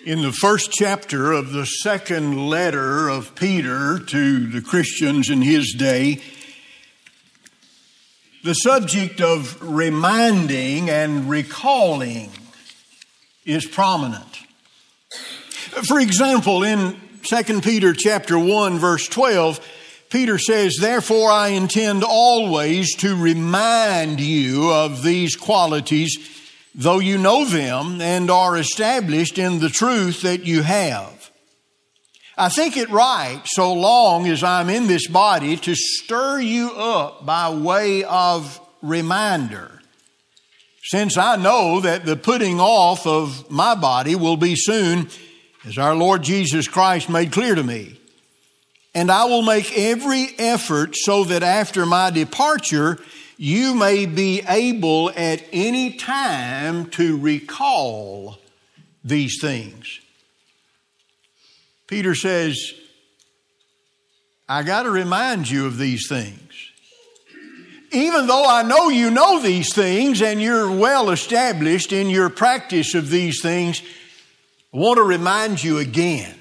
In the first chapter of the second letter of Peter to the Christians in his day, the subject of reminding and recalling is prominent. For example, in 2 Peter chapter 1, verse 12, Peter says, "Therefore I intend always to remind you of these qualities, though you know them and are established in the truth that you have. I think it right, so long as I'm in this body, to stir you up by way of reminder, since I know that the putting off of my body will be soon, as our Lord Jesus Christ made clear to me. And I will make every effort so that after my departure, you may be able at any time to recall these things." Peter says, I got to remind you of these things. Even though I know you know these things and you're well established in your practice of these things, I want to remind you again.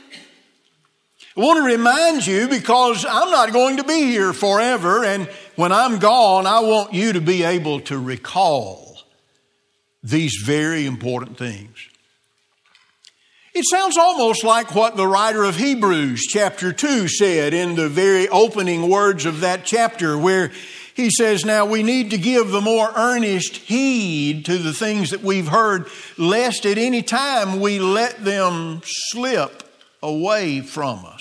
I want to remind you because I'm not going to be here forever, and when I'm gone, I want you to be able to recall these very important things. It sounds almost like what the writer of Hebrews chapter 2 said in the very opening words of that chapter, where he says, "Now we need to give the more earnest heed to the things that we've heard, lest at any time we let them slip away from us."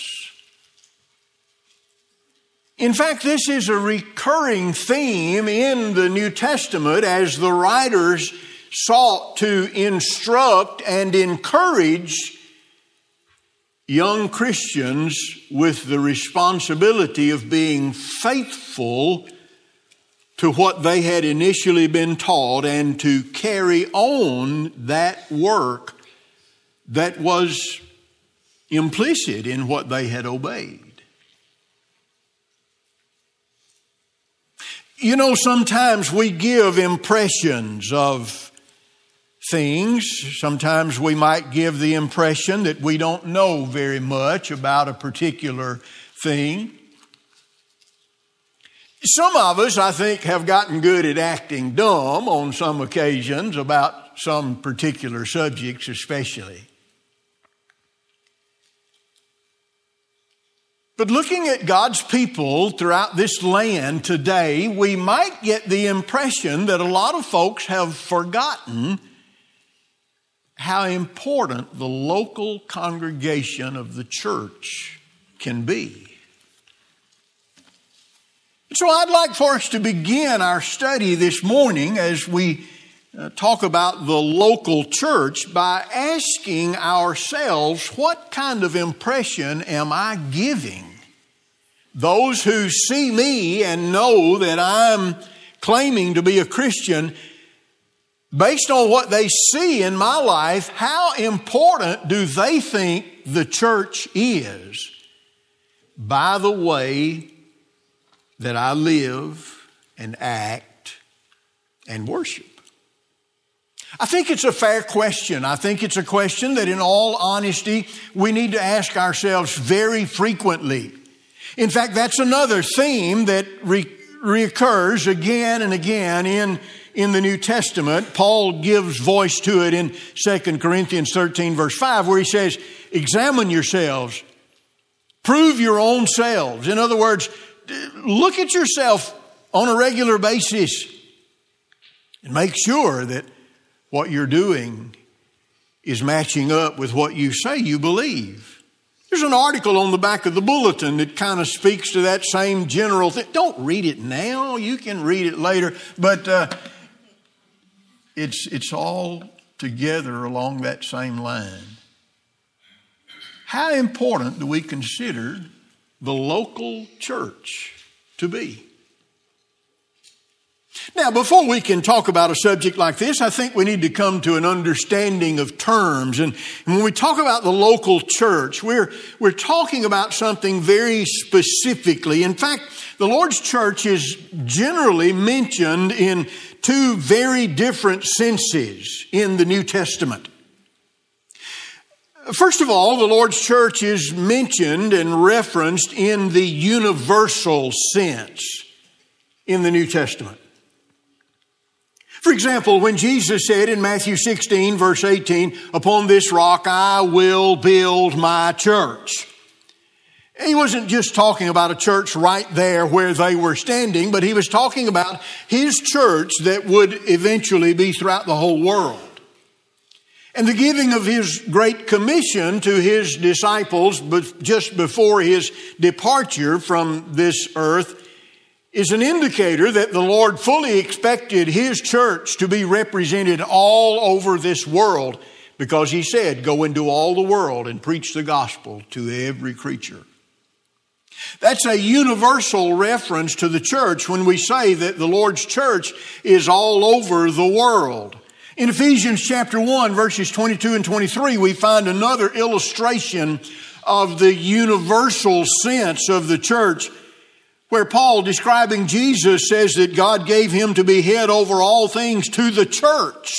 In fact, this is a recurring theme in the New Testament as the writers sought to instruct and encourage young Christians with the responsibility of being faithful to what they had initially been taught and to carry on that work that was implicit in what they had obeyed. You know, sometimes we give impressions of things. Sometimes we might give the impression that we don't know very much about a particular thing. Some of us, I think, have gotten good at acting dumb on some occasions about some particular subjects especially. But looking at God's people throughout this land today, we might get the impression that a lot of folks have forgotten how important the local congregation of the church can be. So I'd like for us to begin our study this morning as we talk about the local church by asking ourselves, what kind of impression am I giving those who see me and know that I'm claiming to be a Christian? Based on what they see in my life, how important do they think the church is by the way that I live and act and worship? I think it's a fair question. I think it's a question that in all honesty, we need to ask ourselves very frequently. In fact, that's another theme that reoccurs again and again in the New Testament. Paul gives voice to it in 2 Corinthians 13 verse 5, where he says, "Examine yourselves, prove your own selves." In other words, look at yourself on a regular basis and make sure that what you're doing is matching up with what you say you believe. There's an article on the back of the bulletin that kind of speaks to that same general thing. Don't read it now. You can read it later. But it's all together along that same line. How important do we consider the local church to be? Now, before we can talk about a subject like this, I think we need to come to an understanding of terms. And when we talk about the local church, we're talking about something very specifically. In fact, the Lord's church is generally mentioned in two very different senses in the New Testament. First of all, the Lord's church is mentioned and referenced in the universal sense in the New Testament. For example, when Jesus said in Matthew 16, verse 18, "Upon this rock I will build my church," he wasn't just talking about a church right there where they were standing, but he was talking about his church that would eventually be throughout the whole world. And the giving of his great commission to his disciples just before his departure from this earth is an indicator that the Lord fully expected his church to be represented all over this world, because he said, "Go into all the world and preach the gospel to every creature." That's a universal reference to the church when we say that the Lord's church is all over the world. In Ephesians chapter 1, verses 22 and 23, we find another illustration of the universal sense of the church, where Paul, describing Jesus, says that God gave him to be head over all things to the church,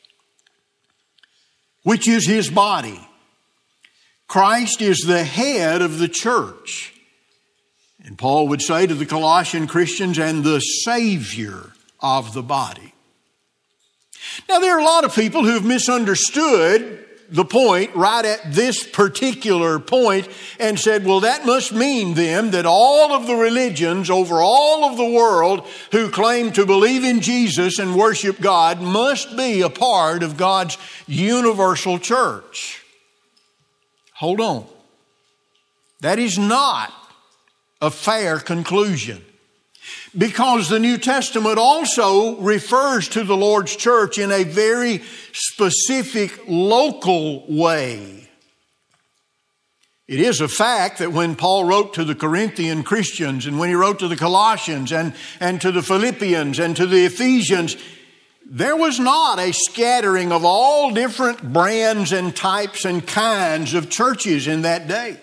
which is his body. Christ is the head of the church. And Paul would say to the Colossian Christians, and the Savior of the body. Now, there are a lot of people who have misunderstood the point right at this particular point and said, well, that must mean then that all of the religions over all of the world who claim to believe in Jesus and worship God must be a part of God's universal church. Hold on. That is not a fair conclusion, because the New Testament also refers to the Lord's church in a very specific local way. It is a fact that when Paul wrote to the Corinthian Christians, and when he wrote to the Colossians and to the Philippians and to the Ephesians, there was not a scattering of all different brands and types and kinds of churches in that day.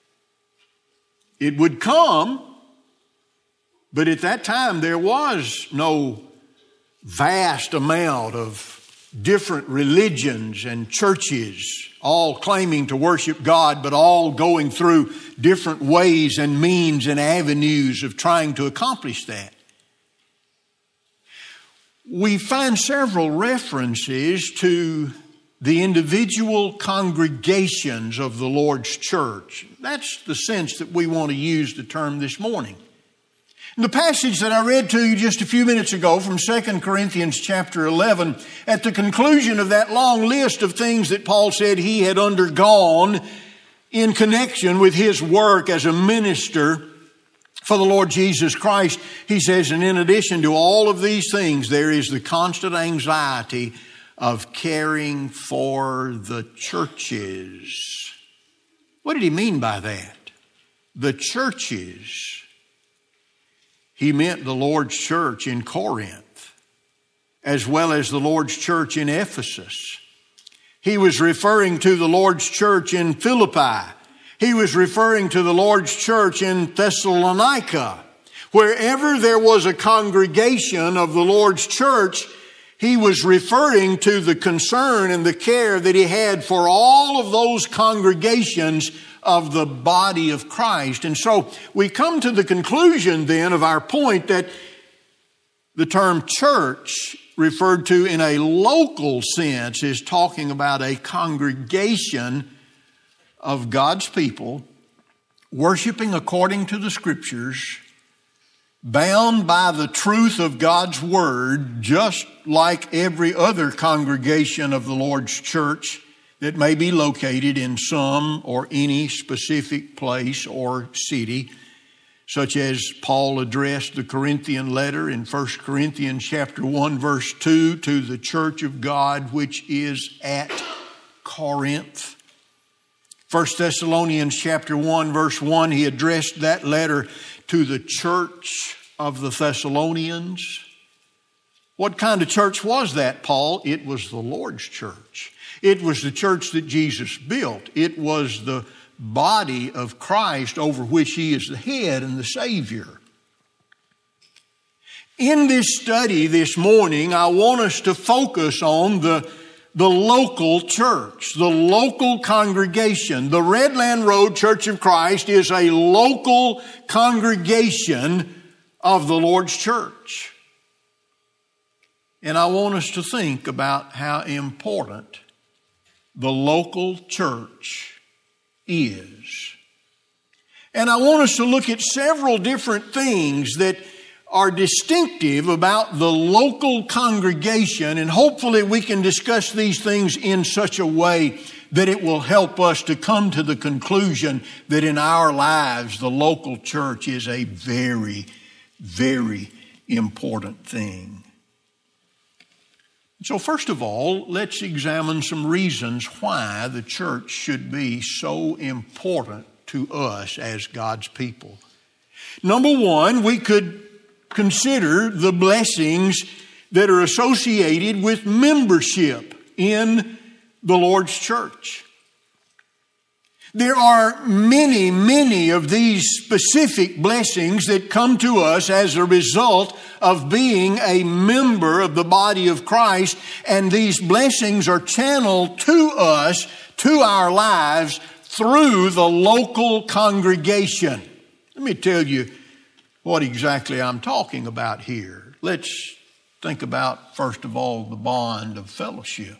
It would come, but at that time there was no vast amount of different religions and churches, all claiming to worship God, but all going through different ways and means and avenues of trying to accomplish that. We find several references to the individual congregations of the Lord's church. That's the sense that we want to use the term this morning. In the passage that I read to you just a few minutes ago from 2 Corinthians chapter 11, at the conclusion of that long list of things that Paul said he had undergone in connection with his work as a minister for the Lord Jesus Christ, he says, and in addition to all of these things, there is the constant anxiety of caring for the churches. What did he mean by that? The churches. He meant the Lord's church in Corinth, as well as the Lord's church in Ephesus. He was referring to the Lord's church in Philippi. He was referring to the Lord's church in Thessalonica. Wherever there was a congregation of the Lord's church, he was referring to the concern and the care that he had for all of those congregations of the body of Christ. And so we come to the conclusion then of our point that the term church, referred to in a local sense, is talking about a congregation of God's people worshiping according to the Scriptures, bound by the truth of God's Word, just like every other congregation of the Lord's church that may be located in some or any specific place or city, such as Paul addressed the Corinthian letter in 1 Corinthians chapter 1, verse 2, to the church of God which is at Corinth. 1 Thessalonians chapter 1, verse 1, he addressed that letter to the church of the Thessalonians. What kind of church was that, Paul? It was the Lord's church. It was the church that Jesus built. It was the body of Christ over which he is the head and the Savior. In this study this morning, I want us to focus on the the local church, the local congregation. The Redland Road Church of Christ is a local congregation of the Lord's church. And I want us to think about how important the local church is. And I want us to look at several different things that are distinctive about the local congregation, and hopefully we can discuss these things in such a way that it will help us to come to the conclusion that in our lives the local church is a very, very important thing. So first of all, let's examine some reasons why the church should be so important to us as God's people. Number one, we could consider the blessings that are associated with membership in the Lord's church. There are many, many of these specific blessings that come to us as a result of being a member of the body of Christ, and these blessings are channeled to us, to our lives, through the local congregation. Let me tell you what exactly I'm talking about here. Let's think about, first of all, the bond of fellowship.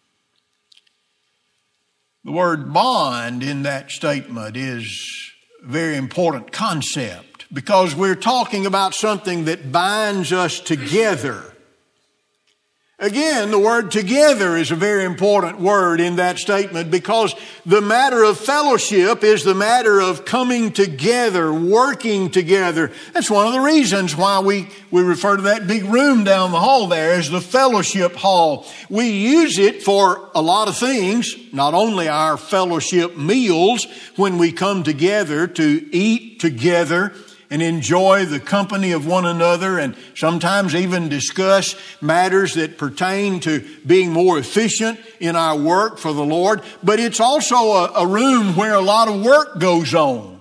The word bond in that statement is a very important concept because we're talking about something that binds us together. Again, the word together is a very important word in that statement because the matter of fellowship is the matter of coming together, working together. That's one of the reasons why we refer to that big room down the hall there as the fellowship hall. We use it for a lot of things, not only our fellowship meals when we come together to eat together and enjoy the company of one another, and sometimes even discuss matters that pertain to being more efficient in our work for the Lord. But it's also a room where a lot of work goes on.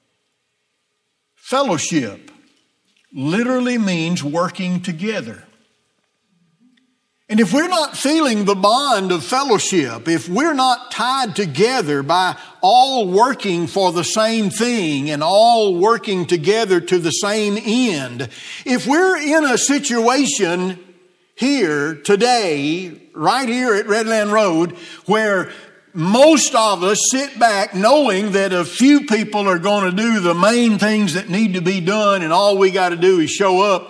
Fellowship literally means working together. And if we're not feeling the bond of fellowship, if we're not tied together by all working for the same thing and all working together to the same end, if we're in a situation here today, right here at Redland Road, where most of us sit back knowing that a few people are going to do the main things that need to be done and all we got to do is show up,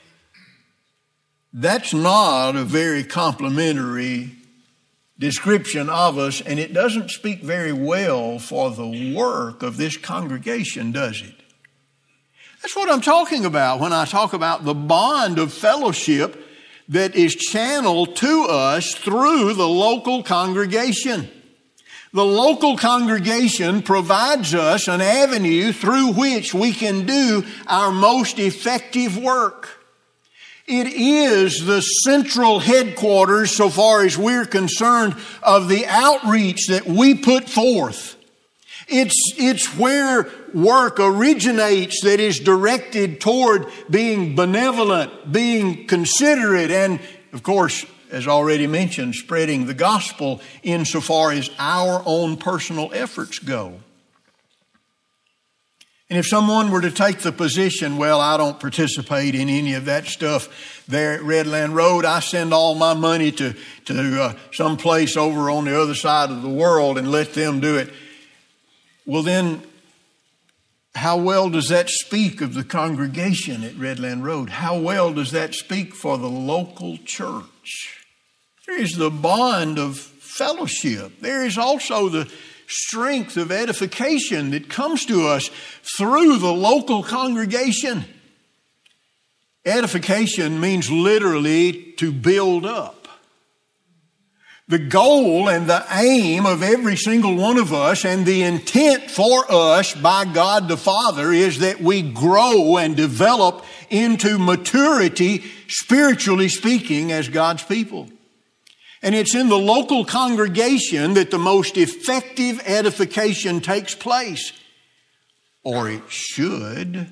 that's not a very complimentary description of us, and it doesn't speak very well for the work of this congregation, does it? That's what I'm talking about when I talk about the bond of fellowship that is channeled to us through the local congregation. The local congregation provides us an avenue through which we can do our most effective work. It is the central headquarters, so far as we're concerned, of the outreach that we put forth. It's where work originates that is directed toward being benevolent, being considerate, and, of course, as already mentioned, spreading the gospel insofar as our own personal efforts go. And if someone were to take the position, well, I don't participate in any of that stuff there at Redland Road. I send all my money to some place over on the other side of the world and let them do it. Well, then, how well does that speak of the congregation at Redland Road? How well does that speak for the local church? There is the bond of fellowship. There is also the strength of edification that comes to us through the local congregation. Edification means literally to build up. The goal and the aim of every single one of us and the intent for us by God the Father is that we grow and develop into maturity, spiritually speaking, as God's people. And it's in the local congregation that the most effective edification takes place. Or it should.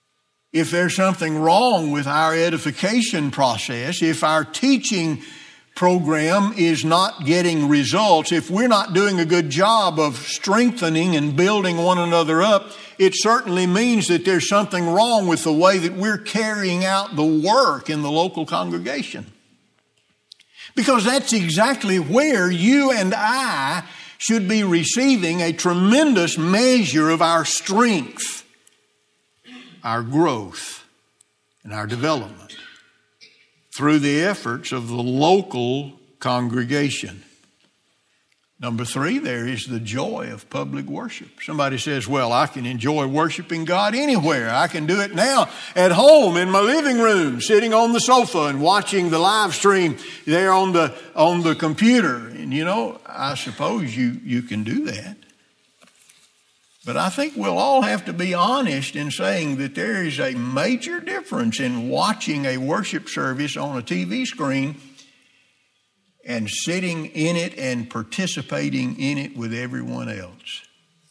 If there's something wrong with our edification process, if our teaching program is not getting results, if we're not doing a good job of strengthening and building one another up, it certainly means that there's something wrong with the way that we're carrying out the work in the local congregation. Because that's exactly where you and I should be receiving a tremendous measure of our strength, our growth, and our development through the efforts of the local congregation. Number 3, there is the joy of public worship. Somebody says, well, I can enjoy worshiping God anywhere. I can do it now at home in my living room, sitting on the sofa and watching the live stream there on the computer. And I suppose you can do that. But I think we'll all have to be honest in saying that there is a major difference in watching a worship service on a TV screen and sitting in it and participating in it with everyone else.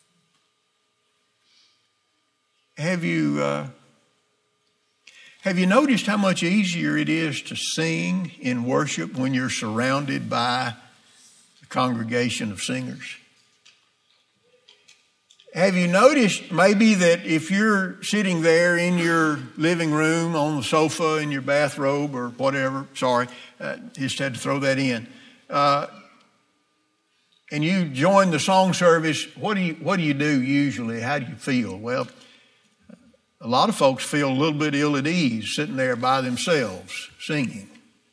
Have you noticed how much easier it is to sing in worship when you're surrounded by a congregation of singers? Have you noticed maybe that if you're sitting there in your living room on the sofa in your bathrobe or whatever, just had to throw that in, and you join the song service, what do you do usually? How do you feel? Well, a lot of folks feel a little bit ill at ease sitting there by themselves singing.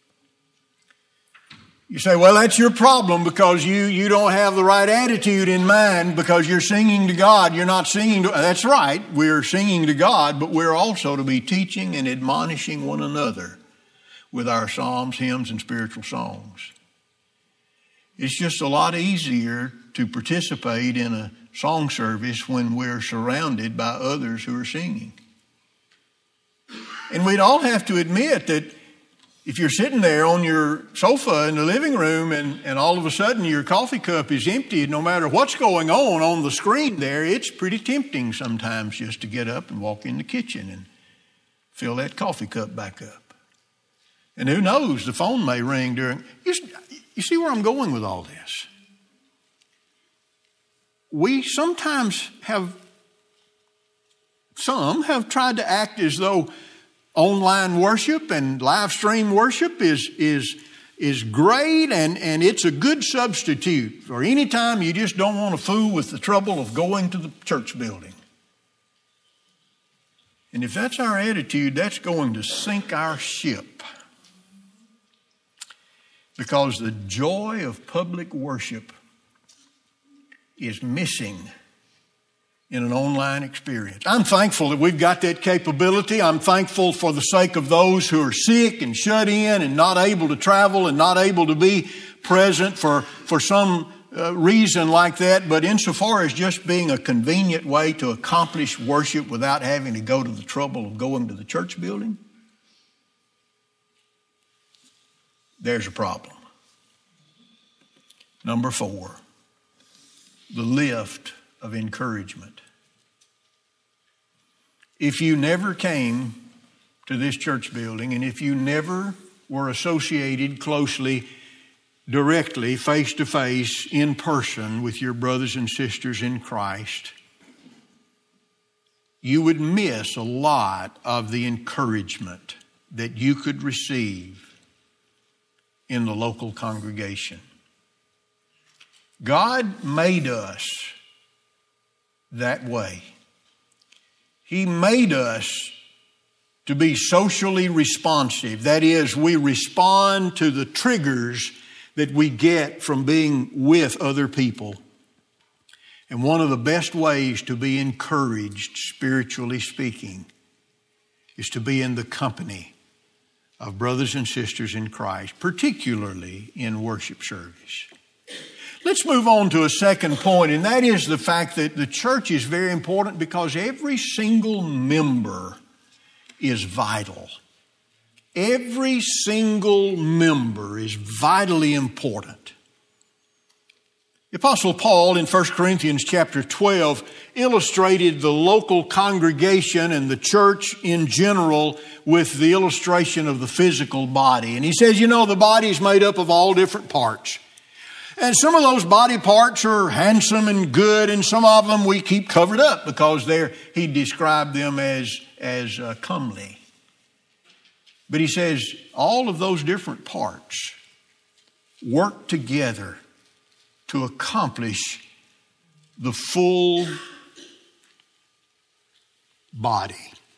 You say, well, that's your problem because you don't have the right attitude in mind because you're singing to God. You're not singing to... That's right. We're singing to God, but we're also to be teaching and admonishing one another with our psalms, hymns, and spiritual songs. It's just a lot easier to participate in a song service when we're surrounded by others who are singing. And we'd all have to admit that if you're sitting there on your sofa in the living room and all of a sudden your coffee cup is empty, no matter what's going on the screen there, it's pretty tempting sometimes just to get up and walk in the kitchen and fill that coffee cup back up. And who knows, the phone may ring during... You see where I'm going with all this? We sometimes have tried to act as though online worship and live stream worship is great and it's a good substitute for any time you just don't want to fool with the trouble of going to the church building. And if that's our attitude, that's going to sink our ship. Because the joy of public worship is missing in an online experience. I'm thankful that we've got that capability. I'm thankful for the sake of those who are sick and shut in and not able to travel and not able to be present for some reason like that. But insofar as just being a convenient way to accomplish worship without having to go to the trouble of going to the church building, there's a problem. Number 4, the lift of encouragement. If you never came to this church building and if you never were associated closely, directly, face to face, in person with your brothers and sisters in Christ, you would miss a lot of the encouragement that you could receive in the local congregation. God made us that way. He made us to be socially responsive. That is, we respond to the triggers that we get from being with other people. And one of the best ways to be encouraged, spiritually speaking, is to be in the company of brothers and sisters in Christ, particularly in worship service. Let's move on to a second point, and that is the fact that the church is very important because every single member is vital. Every single member is vitally important. The Apostle Paul in 1 Corinthians chapter 12 illustrated the local congregation and the church in general with the illustration of the physical body. And he says, the body is made up of all different parts. And some of those body parts are handsome and good, and some of them we keep covered up because he described them as comely. But he says all of those different parts work together to accomplish the full body.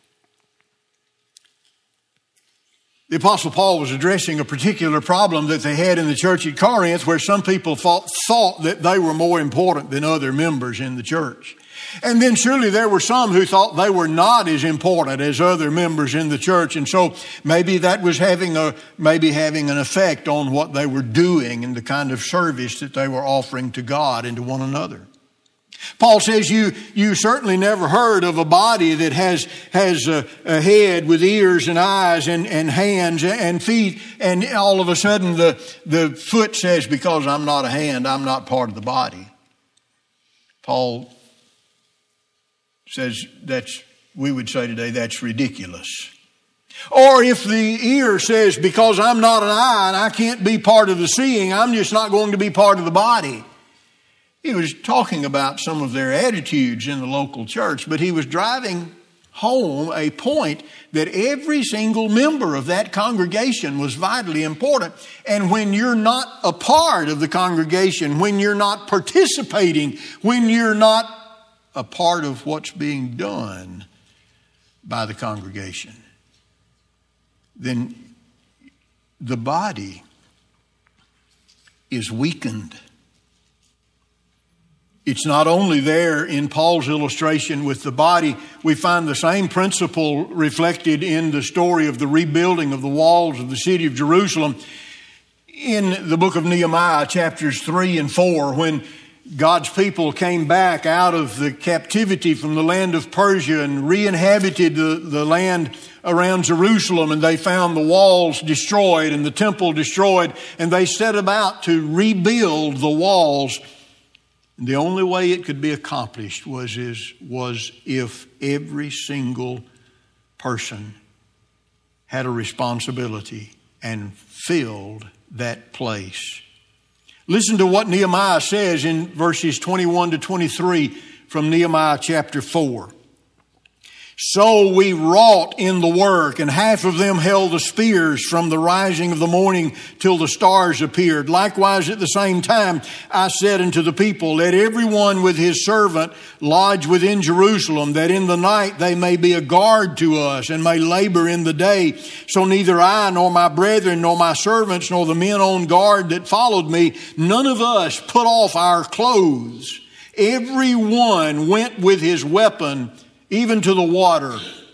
The Apostle Paul was addressing a particular problem that they had in the church at Corinth, where some people thought that they were more important than other members in the church. And then surely there were some who thought they were not as important as other members in the church. And so maybe that was having an effect on what they were doing and the kind of service that they were offering to God and to one another. Paul says you certainly never heard of a body that has a head with ears and eyes and hands and feet, and all of a sudden the foot says, because I'm not a hand, I'm not part of the body. Paul says we would say today, that's ridiculous. Or if the ear says, because I'm not an eye and I can't be part of the seeing, I'm just not going to be part of the body. He was talking about some of their attitudes in the local church, but he was driving home a point that every single member of that congregation was vitally important. And when you're not a part of the congregation, when you're not participating, when you're not a part of what's being done by the congregation, then the body is weakened. It's not only there in Paul's illustration with the body. We find the same principle reflected in the story of the rebuilding of the walls of the city of Jerusalem in the book of Nehemiah, chapters 3 and 4, when God's people came back out of the captivity from the land of Persia and re-inhabited the land around Jerusalem, and they found the walls destroyed and the temple destroyed, and they set about to rebuild the walls. And the only way it could be accomplished was if every single person had a responsibility and filled that place. Listen to what Nehemiah says in verses 21 to 23 from Nehemiah chapter 4. So we wrought in the work, and half of them held the spears from the rising of the morning till the stars appeared. Likewise at the same time I said unto the people, let everyone with his servant lodge within Jerusalem, that in the night they may be a guard to us, and may labor in the day. So neither I, nor my brethren, nor my servants, nor the men on guard that followed me, none of us put off our clothes. Every one went with his weapon, even to the water.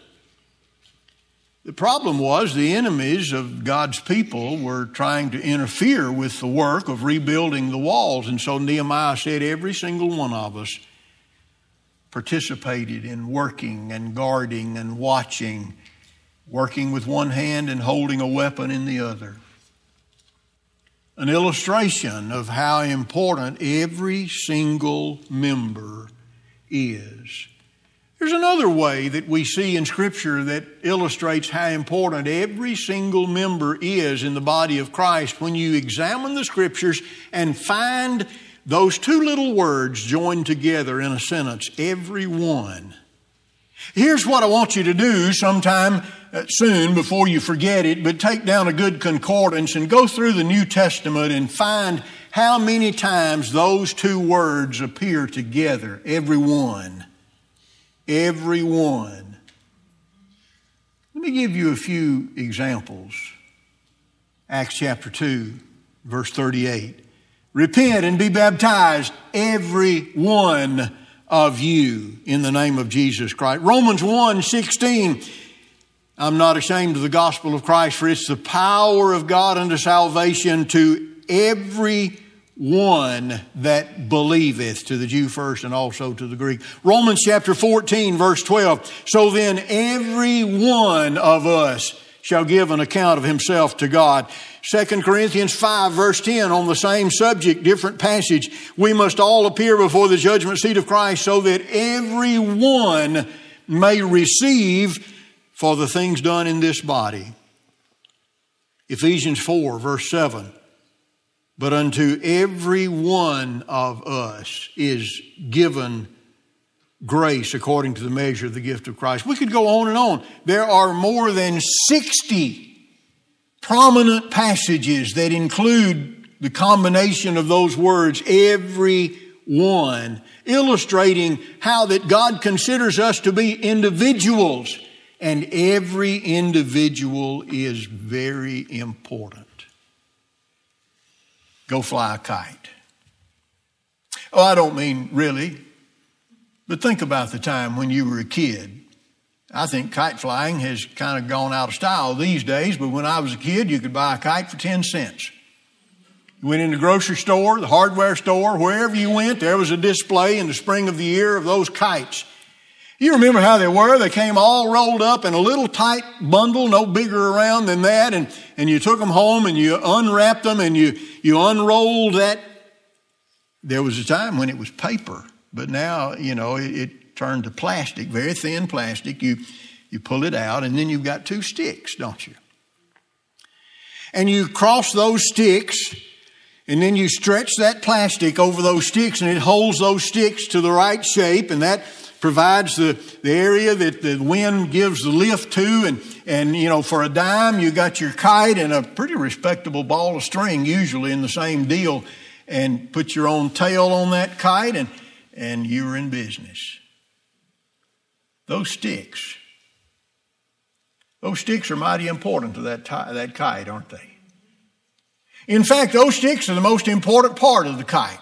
The problem was the enemies of God's people were trying to interfere with the work of rebuilding the walls. And so Nehemiah said every single one of us participated in working and guarding and watching, working with one hand and holding a weapon in the other. An illustration of how important every single member is. There's another way that we see in Scripture that illustrates how important every single member is in the body of Christ when you examine the Scriptures and find those two little words joined together in a sentence, every one. Here's what I want you to do sometime soon before you forget it, but take down a good concordance and go through the New Testament and find how many times those two words appear together, every one. Every one. Let me give you a few examples. Acts chapter 2, verse 38. Repent and be baptized, every one of you, in the name of Jesus Christ. Romans 1:16. I'm not ashamed of the gospel of Christ, for it's the power of God unto salvation to every one that believeth, to the Jew first and also to the Greek. Romans chapter 14, verse 12. So then every one of us shall give an account of himself to God. 2 Corinthians 5 verse 10 on the same subject, different passage. We must all appear before the judgment seat of Christ so that everyone may receive for the things done in this body. Ephesians 4 verse 7. But unto every one of us is given grace according to the measure of the gift of Christ. We could go on and on. There are more than 60 prominent passages that include the combination of those words, every one, illustrating how that God considers us to be individuals, and every individual is very important. Go fly a kite. Oh, I don't mean really, but think about the time when you were a kid. I think kite flying has kind of gone out of style these days, but when I was a kid, you could buy a kite for 10 cents. You went in the grocery store, the hardware store, wherever you went, there was a display in the spring of the year of those kites. You remember how they were? They came all rolled up in a little tight bundle, no bigger around than that, and you took them home and you unwrapped them and you unrolled that. There was a time when it was paper, but now, it turned to plastic, very thin plastic. You pull it out and then you've got two sticks, don't you? And you cross those sticks and then you stretch that plastic over those sticks and it holds those sticks to the right shape, and that provides the area that the wind gives the lift to. And for a dime, you got your kite and a pretty respectable ball of string, usually in the same deal, and put your own tail on that kite and you were in business. Those sticks are mighty important to that kite, aren't they? In fact, those sticks are the most important part of the kite.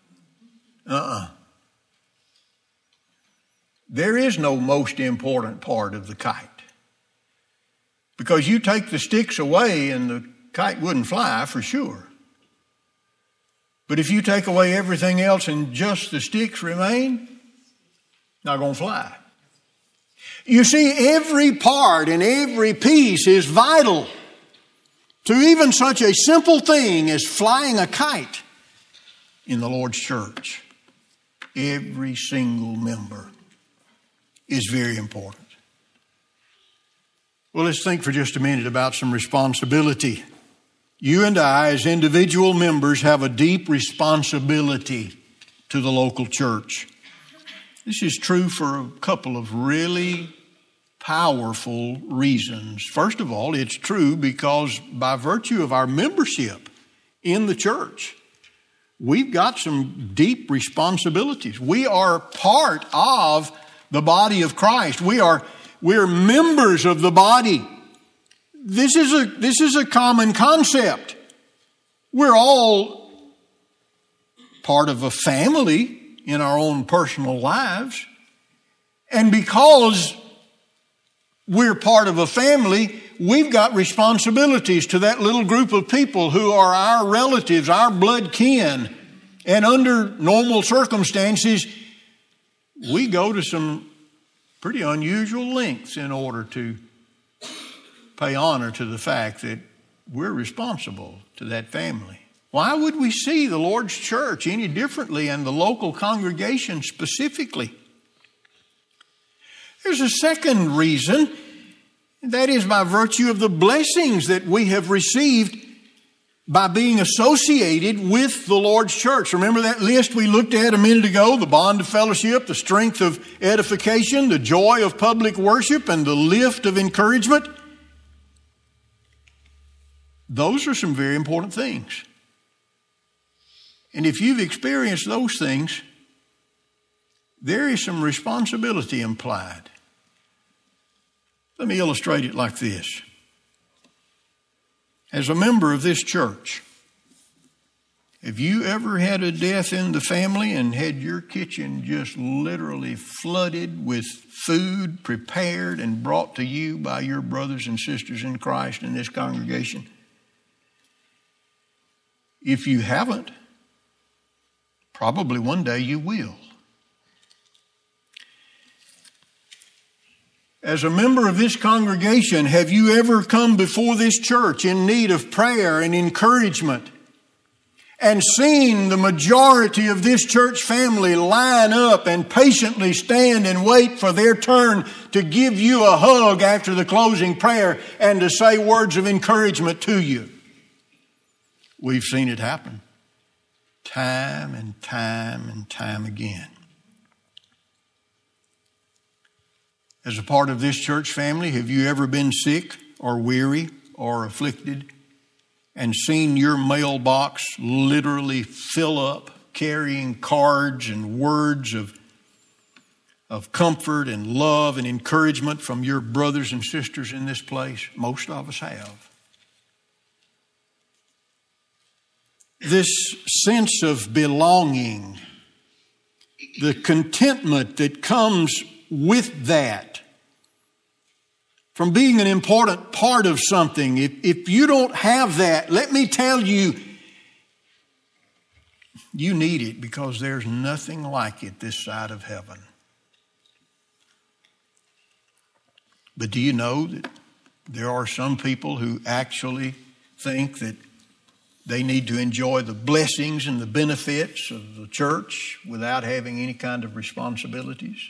There is no most important part of the kite. Because you take the sticks away and the kite wouldn't fly for sure. But if you take away everything else and just the sticks remain, not going to fly. You see, every part and every piece is vital to even such a simple thing as flying a kite in the Lord's church. Every single member is very important. Well, let's think for just a minute about some responsibility. You and I, as individual members, have a deep responsibility to the local church. This is true for a couple of really powerful reasons. First of all, it's true because by virtue of our membership in the church, we've got some deep responsibilities. We are part of the body of Christ. We're members of the body. This is a common concept. We're all part of a family in our own personal lives. And because we're part of a family, we've got responsibilities to that little group of people who are our relatives, our blood kin. And under normal circumstances, we go to some pretty unusual lengths in order to pay honor to the fact that we're responsible to that family. Why would we see the Lord's church any differently and the local congregation specifically? There's a second reason. That is by virtue of the blessings that we have received by being associated with the Lord's church. Remember that list we looked at a minute ago? The bond of fellowship, the strength of edification, the joy of public worship, and the lift of encouragement. Those are some very important things. And if you've experienced those things, there is some responsibility implied. Let me illustrate it like this. As a member of this church, have you ever had a death in the family and had your kitchen just literally flooded with food prepared and brought to you by your brothers and sisters in Christ in this congregation? If you haven't, probably one day you will. As a member of this congregation, have you ever come before this church in need of prayer and encouragement and seen the majority of this church family line up and patiently stand and wait for their turn to give you a hug after the closing prayer and to say words of encouragement to you? We've seen it happen time and time and time again. As a part of this church family, have you ever been sick or weary or afflicted and seen your mailbox literally fill up, carrying cards and words of comfort and love and encouragement from your brothers and sisters in this place? Most of us have. This sense of belonging, the contentment that comes with that, from being an important part of something. If you don't have that, let me tell you, you need it, because there's nothing like it this side of heaven. But do you know that there are some people who actually think that they need to enjoy the blessings and the benefits of the church without having any kind of responsibilities?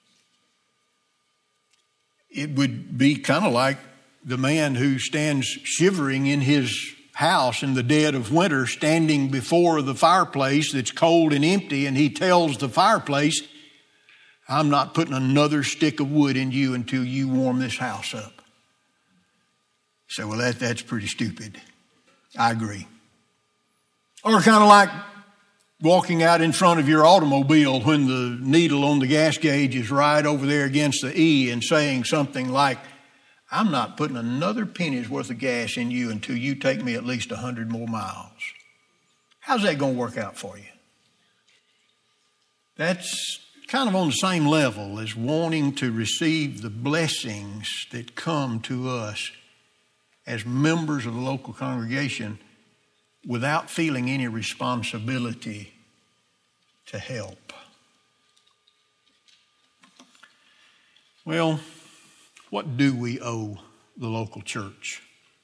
It would be kind of like the man who stands shivering in his house in the dead of winter, standing before the fireplace that's cold and empty, and he tells the fireplace, I'm not putting another stick of wood in you until you warm this house up. You say, well, that's pretty stupid. I agree. Or kind of like walking out in front of your automobile when the needle on the gas gauge is right over there against the E and saying something like, I'm not putting another penny's worth of gas in you until you take me at least 100 more miles. How's that going to work out for you? That's kind of on the same level as wanting to receive the blessings that come to us as members of the local congregation without feeling any responsibility to help. Well, what do we owe the local church?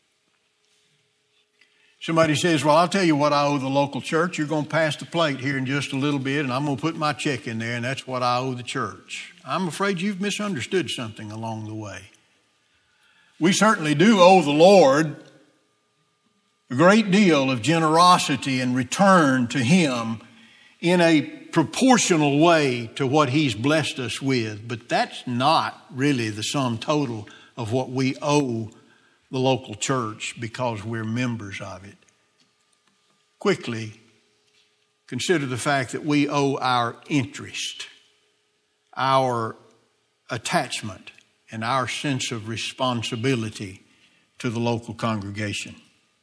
Somebody says, well, I'll tell you what I owe the local church. You're going to pass the plate here in just a little bit, and I'm going to put my check in there, and that's what I owe the church. I'm afraid you've misunderstood something along the way. We certainly do owe the Lord a great deal of generosity and return to Him in a proportional way to what He's blessed us with. But that's not really the sum total of what we owe the local church because we're members of it. Quickly, consider the fact that we owe our interest, our attachment, and our sense of responsibility to the local congregation.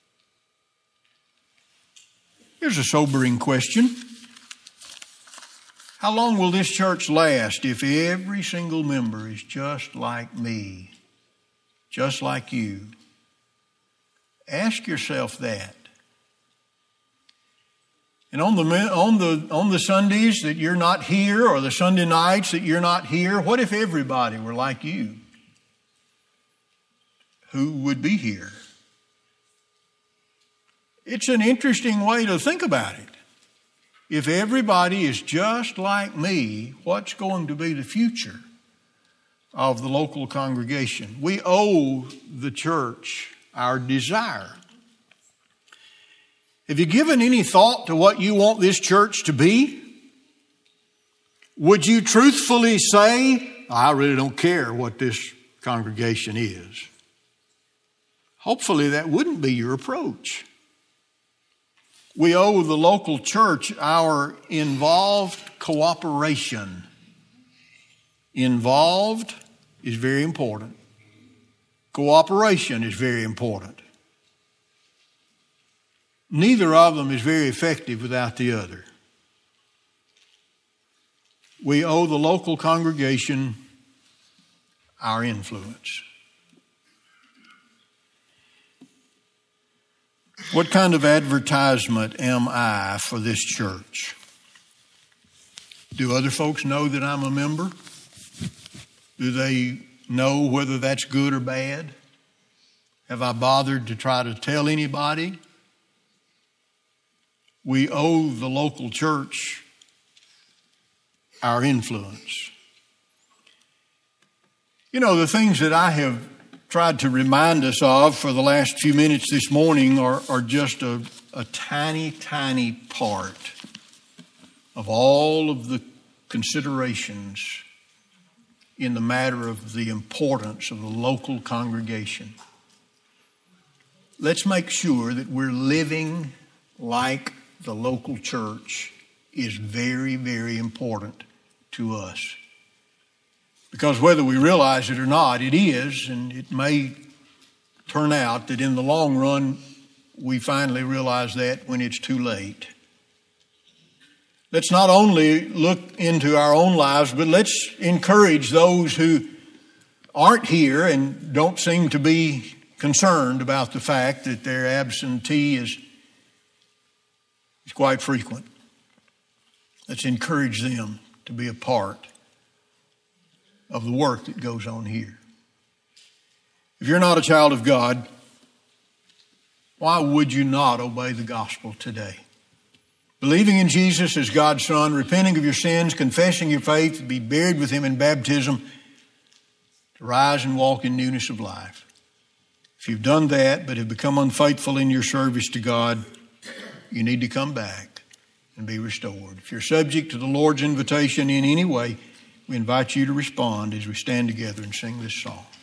Here's a sobering question. How long will this church last if every single member is just like me, just like you? Ask yourself that. And on the Sundays that you're not here, or the Sunday nights that you're not here, what if everybody were like you? Who would be here? It's an interesting way to think about it. If everybody is just like me, what's going to be the future of the local congregation? We owe the church our desire. Have you given any thought to what you want this church to be? Would you truthfully say, I really don't care what this congregation is? Hopefully that wouldn't be your approach. We owe the local church our involved cooperation. Involved is very important. Cooperation is very important. Neither of them is very effective without the other. We owe the local congregation our influence. What kind of advertisement am I for this church? Do other folks know that I'm a member? Do they know whether that's good or bad? Have I bothered to try to tell anybody? We owe the local church our influence. You know, the things that I have tried to remind us of for the last few minutes this morning are just a tiny, tiny part of all of the considerations in the matter of the importance of the local congregation. Let's make sure that we're living like the local church is very, very important to us. Because whether we realize it or not, it is, and it may turn out that in the long run, we finally realize that when it's too late. Let's not only look into our own lives, but let's encourage those who aren't here and don't seem to be concerned about the fact that their absentee is quite frequent. Let's encourage them to be a part of the work that goes on here. If you're not a child of God, why would you not obey the gospel today? Believing in Jesus as God's Son, repenting of your sins, confessing your faith, to be buried with Him in baptism, to rise and walk in newness of life. If you've done that but have become unfaithful in your service to God, you need to come back and be restored. If you're subject to the Lord's invitation in any way, we invite you to respond as we stand together and sing this song.